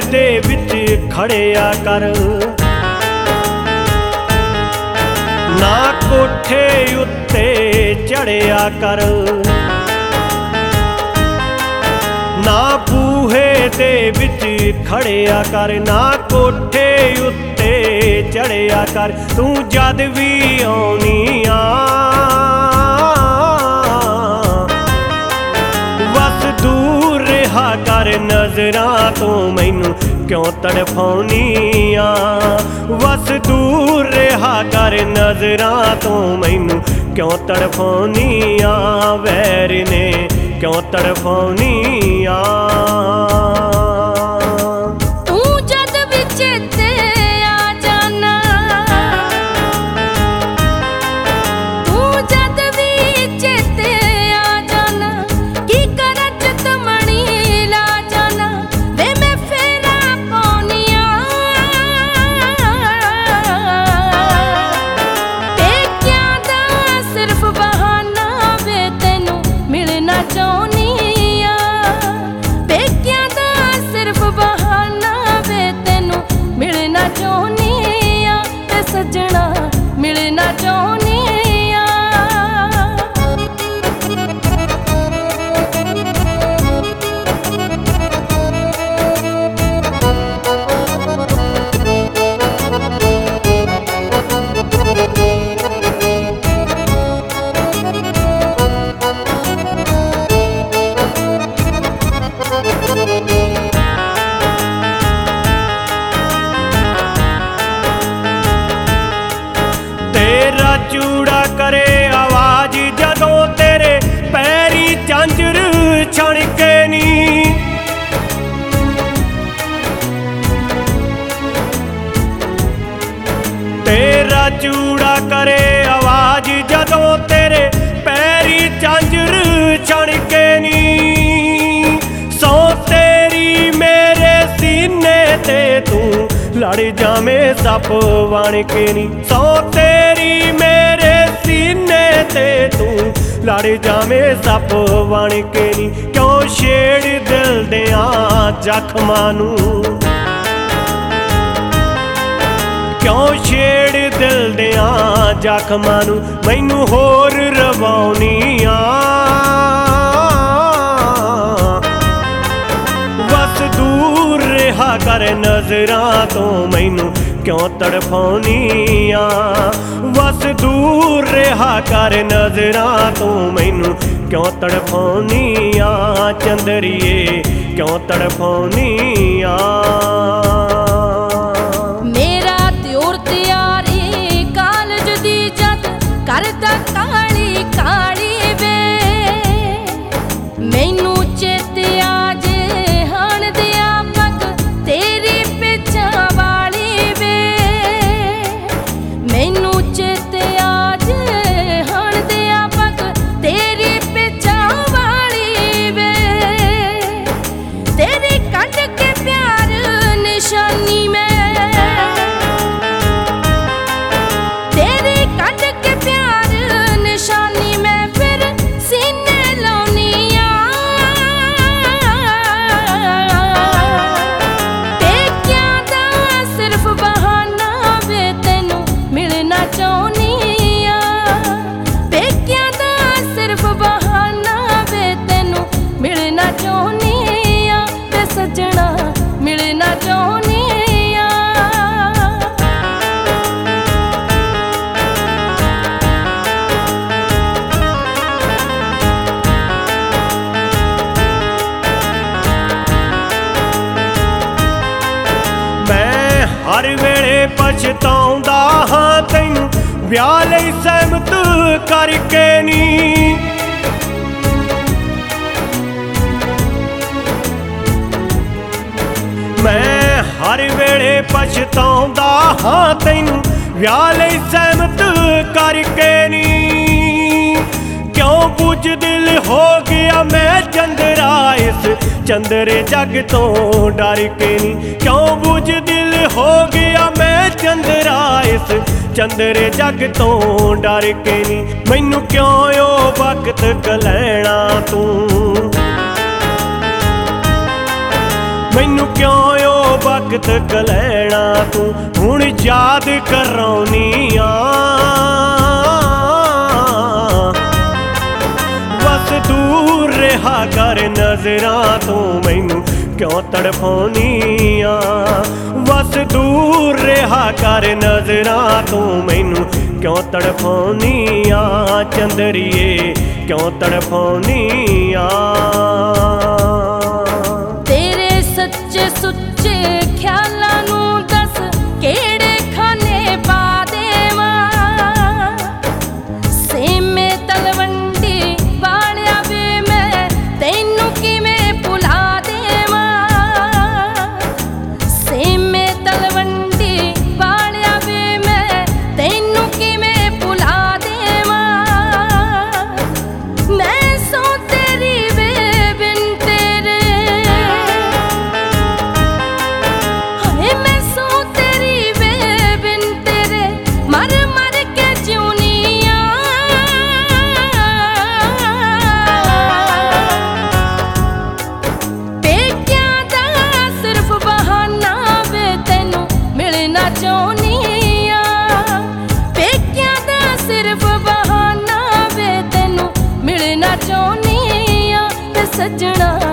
दे विच खड़िया कर, ना कोठे उत्ते चढ़िया कर, ना बूहे दे विच खड़िया कर, ना कोठे उत्ते चढ़िया कर। तू जद भी आउनी आ बस दूर रहा कर नज़रां तो, मैनू क्यों तड़फाउनी आ बस दूर रहा कर नज़रां तो, मैनू क्यों तड़फाउनी आ वैर ने क्यों तड़फाउनी आ। तू जद भी चेते आ जाना, तू जद भी चेते आ जाना, की करच तमणी ला जाना वे मैं फेरा पाउनिया। पेकियां दा सिर्फ बहाना वे तैनू मिलना चाहुनी आ, पेकियां दा सिर्फ बहाना वे तैनू मिलना चाहुनी आ, ते सजना मिलना चाहुनी आ। तेरा चूड़ा करे आवाज जदों तेरे पैरी झांझर छणके नी, तेरा चूड़ा करे आवाज जदों तेरे पैरी झांझर छणके नी। सौ तेरी मेरे सीने ते तू लड़ जावे सप बन के नी, सौ तेरी मेरे सीने ते तू लड़ जावे सप बन के नी। क्यों छेड़ दिल दिया जख्मां नू, क्यों छेड़ दिल दिया जख्मां नू, मैनू होर रवाउनी आ बस दूर रहा कर नज़रां तो, मैनू क्यों तड़फाउनी आ बस दूर रहा कर नज़रां तो, मैनू क्यों तड़फाउनी आ चंदरिए क्यों तड़फाउनी आ। मेरा त्योर तैयारी कालज दी जद करदा काली काली वे, मैनू चेते आज हाण दिया पग तेरी पिछा वाली वे, मैनू चेते आज हाण दिया पग तेरी पिछा वाली वे, तेरी कट के प्यार निशानी में, तेरी कट के प्यार निशानी में फिर सीने लाउनी आ। पेकियां दा सिर्फ बहाना वे तैनू मिलना चाहुनी आ, पेकियां दा सिर्फ बहाना वे तैनू मिलना चाहुनी आ, ते सजना मिलना चाहुनी आ। मैं हर वेले पछताउंदा हां तैनू विआह लई सहमत करके नी, मैं हर वेले पछताउंदा हां तैनू विआह लई सहमत करके नी। क्यों बुझदिल हो गया मैं चंद्रा इस चंद्रे जग तो डर के नी, क्यों बुझदिल हो गया मैं चंद्रा इस चंद्रे जग तो डर के नी। मैनू क्यों ओ वक्त गलैना तू, ਮੈਨੂੰ ਕਿਉਂ ਉਹ ਵਕਤ ਕਲੈਣਾ ਤੂੰ ਹੁਣ ਯਾਦ ਕਰਾਉਣੀ ਆ। ਬਸ ਦੂਰ ਰਿਹਾ ਕਰ ਨਜ਼ਰਾਂ ਤੋਂ ਮੈਨੂੰ ਕਿਉਂ ਤੜਫਾਉਣੀ ਆ। ਬਸ ਦੂਰ ਰਿਹਾ ਕਰ ਨਜ਼ਰਾਂ ਤੋਂ ਮੈਨੂੰ ਕਿਉਂ ਤੜਫਾਉਣੀ ਆ। ਚੰਦਰੀਏ ਕਿਉਂ ਤੜਫਾਉਣੀ ਆ। ਤੇਰੇ ਸੱਚੇ ਸੁੱਚੇ ਖਿਆਲਾਂ ਨੂੰ ਦੱਸ ਕਿਹੜੇ ਖਾਨੇ ਪਾ ਦੇਵਾਂ। ਸੇਮੇ ਤਲਵੰਡੀ ਵਾਲਿਆ ਵੇ ਮੈਂ ਤੈਨੂੰ ਕਿਵੇਂ ਭੁਲਾ ਦੇਵਾਂ। ਸੇਮੇ ਤਲਵੰਡੀ ਵਾਲਿਆ ਵੇ ਮੈਂ ਤੈਨੂੰ ਕਿਵੇਂ ਭੁਲਾ ਦੇਵਾਂ। ਮੈਂ ਸੋ ਤੇਰੀ ਵੇ ਬਿਨ ਤੇਰੇ, ਹਾਏ ਮੈਂ ਸੋ ਤੇਰੀ ਵੇ ਬਿਨ ਤੇਰੇ ਮਰ ਮਰ ਕੇ ਜਿਉਣੀ ਆ। ਪੇਕਿਆਂ ਦਾ ਸਿਰਫ ਬਹਾਨਾ ਵੇ ਤੈਨੂੰ ਮਿਲਣਾ ਚਾਹੁੰਦੀ ਆ। ਪੇਕਿਆਂ ਦਾ ਸਿਰਫ ਬਹਾਨਾ ਵੇ ਤੈਨੂੰ ਮਿਲਣਾ ਚਾਹੁੰਦੀ ਆ। ਤੇ ਸੱਜਣਾ